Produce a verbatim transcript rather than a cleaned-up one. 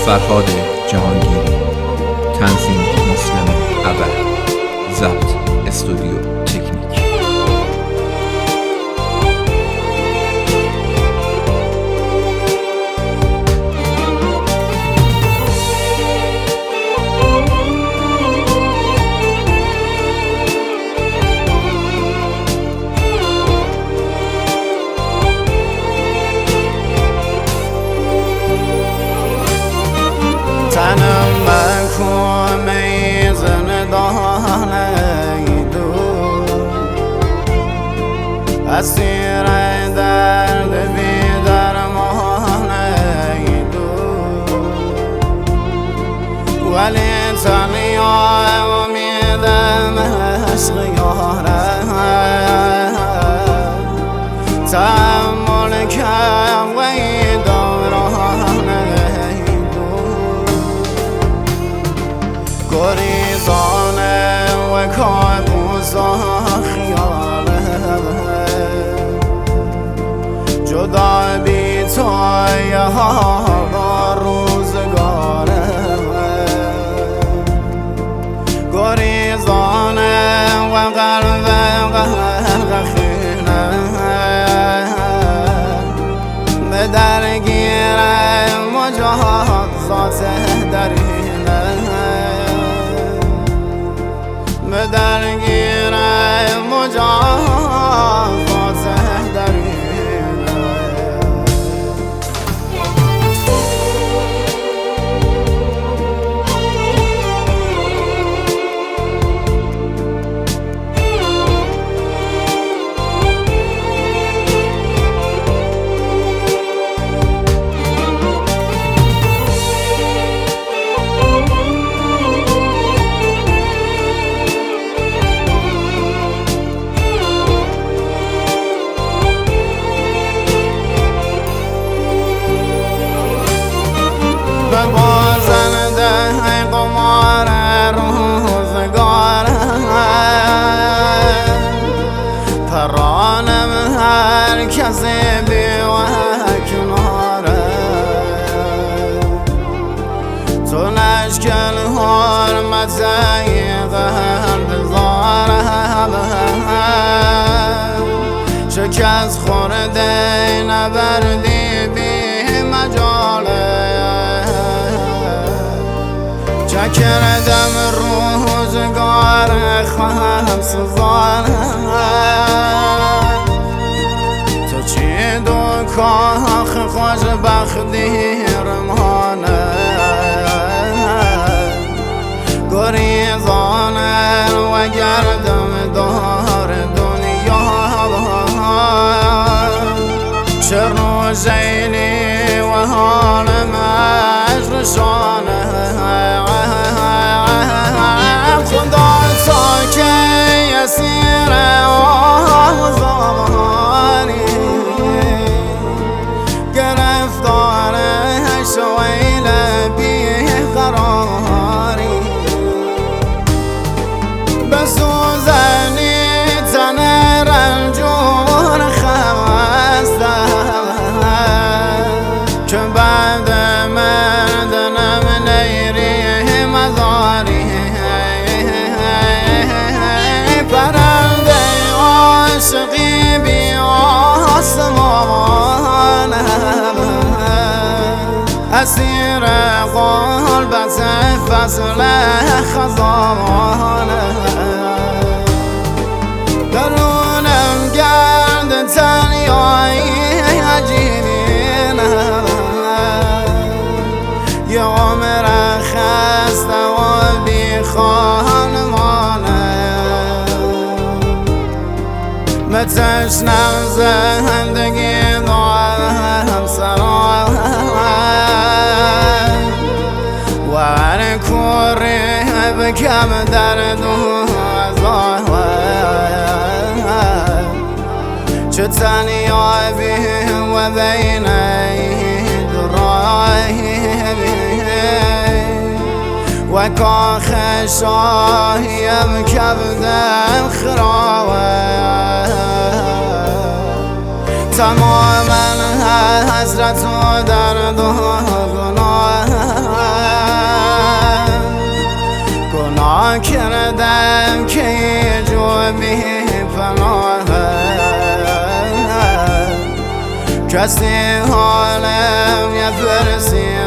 فرهاد جهانگیری، تنظیم مسلم ابر، ضبط استودیو تکنیک. تنم مکن میزن دانه دو اسیر درد بی درمانه دو ولی تنیا امیدم عشق یاره تحمل کم وی دورانه گریزانه و کابوس و خیاله جدا بی توی ها روزگاره گریزانه و قلب غرق خیله به درگیر مجازات درینه به درگیر مجازات درینه بازنده قمار روزگار پرانم هر کسی بی و کناره تو نشکل حرمت قلب زاره شکست خورده نبردی بی مجاله چکردم روزگار خواهم سوزان تو چی دو کاخ خوش بختی رمانه گریزانه و گردم دار دنیا شر و زیلی و حال مجرشانه خدا تا که اسیر آزاری گرفتار شویل بی قراری بسوزنی تن رنجور خسته که بعد مردنم نیری مزاری پرنده عاشقی بی آسمان اسیر قلبت فصل خزان درونم گرد تنیایی عجیبین یه عمر خسته و بی خانمانه متشنم زندگی دارم سرای و هر کوری بکم درد و ازای چه تنیایی و بین درایی و کاخ شاهیم کبدم خراوه تا تماما حسرت و درد و گناه کسی حالم یه فرسی